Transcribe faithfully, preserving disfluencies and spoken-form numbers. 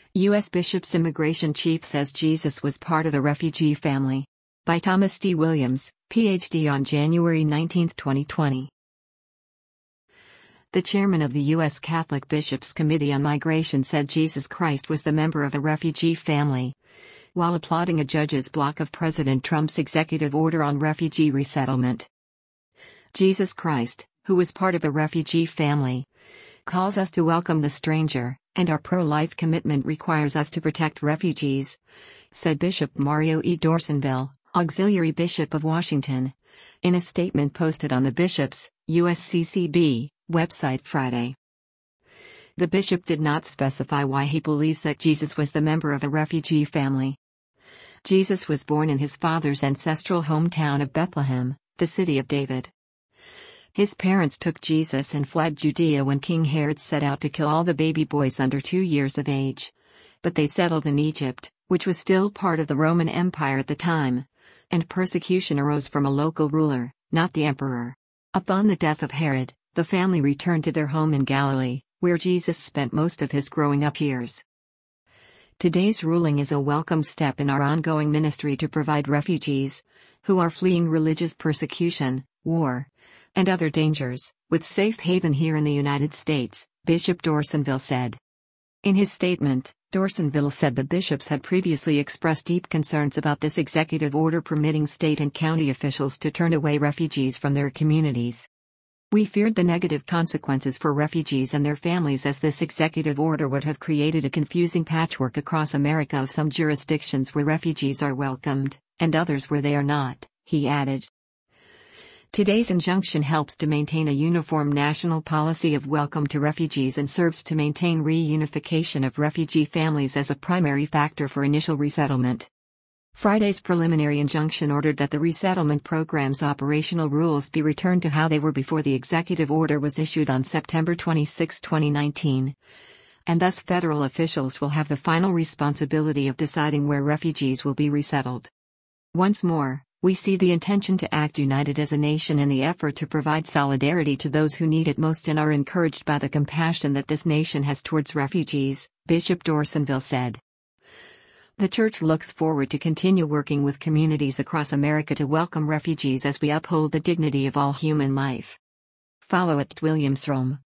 U S Bishop's immigration chief says Jesus was part of the refugee family. By Thomas D. Williams, P H D on January nineteenth, twenty twenty. The chairman of the U S Catholic Bishops' Committee on Migration said Jesus Christ was the member of a refugee family, while applauding a judge's block of President Trump's executive order on refugee resettlement. Jesus Christ, who was part of a refugee family, calls us to welcome the stranger, and our pro-life commitment requires us to protect refugees, said Bishop Mario E. D'Orsonville, Auxiliary Bishop of Washington, in a statement posted on the Bishops' U S C C B website Friday. The bishop did not specify why he believes that Jesus was the member of a refugee family. Jesus was born in his father's ancestral hometown of Bethlehem, the city of David. His parents took Jesus and fled Judea when King Herod set out to kill all the baby boys under two years of age. But they settled in Egypt, which was still part of the Roman Empire at the time, and persecution arose from a local ruler, not the emperor. Upon the death of Herod, the family returned to their home in Galilee, where Jesus spent most of his growing up years. Today's ruling is a welcome step in our ongoing ministry to provide refugees, who are fleeing religious persecution, war, and other dangers, with safe haven here in the United States, Bishop D'Orsonville said. In his statement, D'Orsonville said the bishops had previously expressed deep concerns about this executive order permitting state and county officials to turn away refugees from their communities. We feared the negative consequences for refugees and their families, as this executive order would have created a confusing patchwork across America of some jurisdictions where refugees are welcomed, and others where they are not, he added. Today's injunction helps to maintain a uniform national policy of welcome to refugees and serves to maintain reunification of refugee families as a primary factor for initial resettlement. Friday's preliminary injunction ordered that the resettlement program's operational rules be returned to how they were before the executive order was issued on September twenty-sixth, twenty nineteen, and thus federal officials will have the final responsibility of deciding where refugees will be resettled. Once more, we see the intention to act united as a nation in the effort to provide solidarity to those who need it most and are encouraged by the compassion that this nation has towards refugees, Bishop D'Orsonville said. The Church looks forward to continue working with communities across America to welcome refugees as we uphold the dignity of all human life. Follow at Williams Rome.